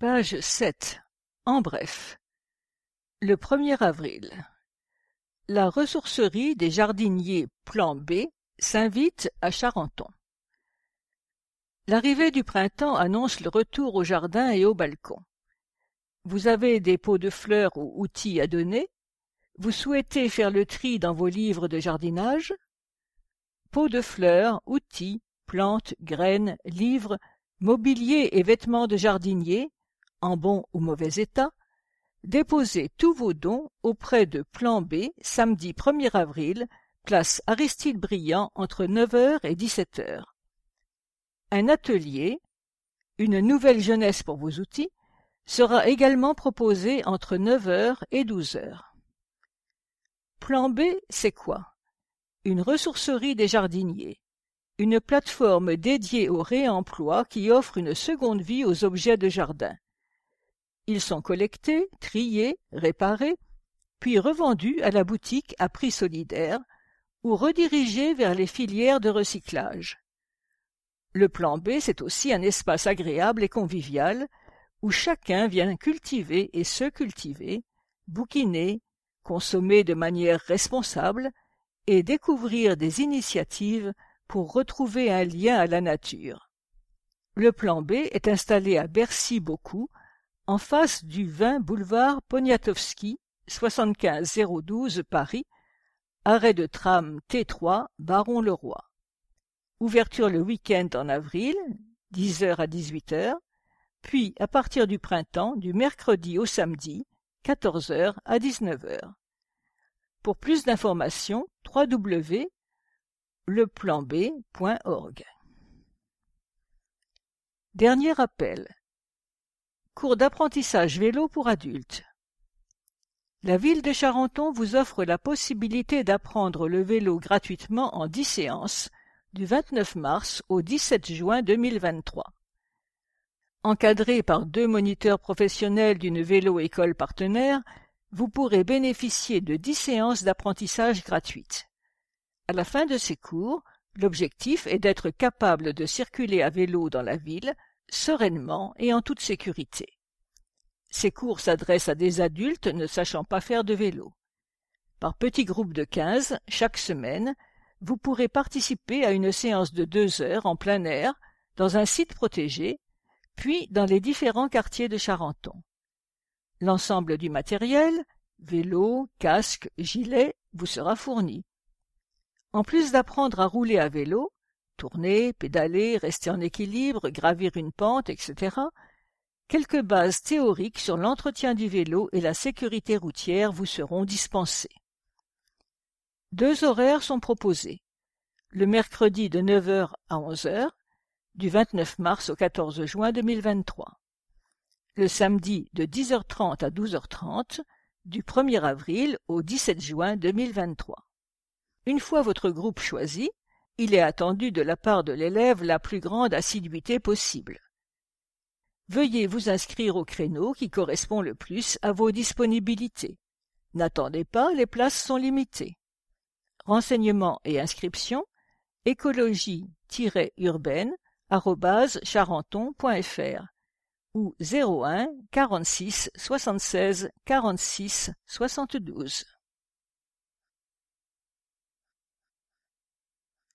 Page 7. En bref. Le 1er avril. La ressourcerie des jardiniers Plan B s'invite à Charenton. L'arrivée du printemps annonce le retour au jardin et au balcon. Vous avez des pots de fleurs ou outils à donner? Vous souhaitez faire le tri dans vos livres de jardinage? Pots de fleurs, outils, plantes, graines, livres, mobilier et vêtements de jardinier, en bon ou mauvais état, déposez tous vos dons auprès de Plan B samedi 1er avril, place Aristide Briand entre 9h et 17h. Un atelier, une nouvelle jeunesse pour vos outils, sera également proposé entre 9h et 12h. Plan B, c'est quoi? Une ressourcerie des jardiniers, une plateforme dédiée au réemploi qui offre une seconde vie aux objets de jardin. Ils sont collectés, triés, réparés, puis revendus à la boutique à prix solidaire ou redirigés vers les filières de recyclage. Le Plan B, c'est aussi un espace agréable et convivial où chacun vient cultiver et se cultiver, bouquiner, consommer de manière responsable et découvrir des initiatives pour retrouver un lien à la nature. Le Plan B est installé à Bercy-Beaucoup, en face du 20 boulevard Poniatowski, 75 012 Paris, arrêt de tram T3 Baron-le-Roi. Ouverture le week-end en avril, 10h à 18h, puis à partir du printemps, du mercredi au samedi, 14h à 19h. Pour plus d'informations, www.leplanb.org. Dernier appel. Cours d'apprentissage vélo pour adultes. La ville de Charenton vous offre la possibilité d'apprendre le vélo gratuitement en 10 séances du 29 mars au 17 juin 2023. Encadré par 2 moniteurs professionnels d'une vélo-école partenaire, vous pourrez bénéficier de 10 séances d'apprentissage gratuites. À la fin de ces cours, l'objectif est d'être capable de circuler à vélo dans la ville, sereinement et en toute sécurité. Ces cours s'adressent à des adultes ne sachant pas faire de vélo. Par petits groupes de 15, chaque semaine, vous pourrez participer à une séance de 2 heures en plein air, dans un site protégé, puis dans les différents quartiers de Charenton. L'ensemble du matériel, vélo, casque, gilet, vous sera fourni. En plus d'apprendre à rouler à vélo, tourner, pédaler, rester en équilibre, gravir une pente, etc., quelques bases théoriques sur l'entretien du vélo et la sécurité routière vous seront dispensées. 2 horaires sont proposés. Le mercredi de 9h à 11h, du 29 mars au 14 juin 2023. Le samedi de 10h30 à 12h30, du 1er avril au 17 juin 2023. Une fois votre groupe choisi, il est attendu de la part de l'élève la plus grande assiduité possible. Veuillez vous inscrire au créneau qui correspond le plus à vos disponibilités. N'attendez pas, les places sont limitées. Renseignements et inscriptions, écologie-urbaine@charenton.fr ou 01 46 76 46 72.